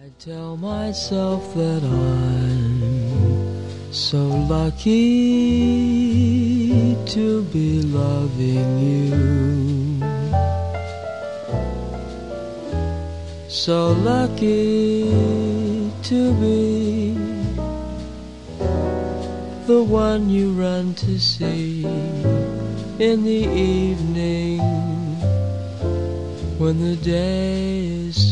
Tell myself that I'm so lucky to be loving you, so lucky to be the one you run to see in the evening when the day is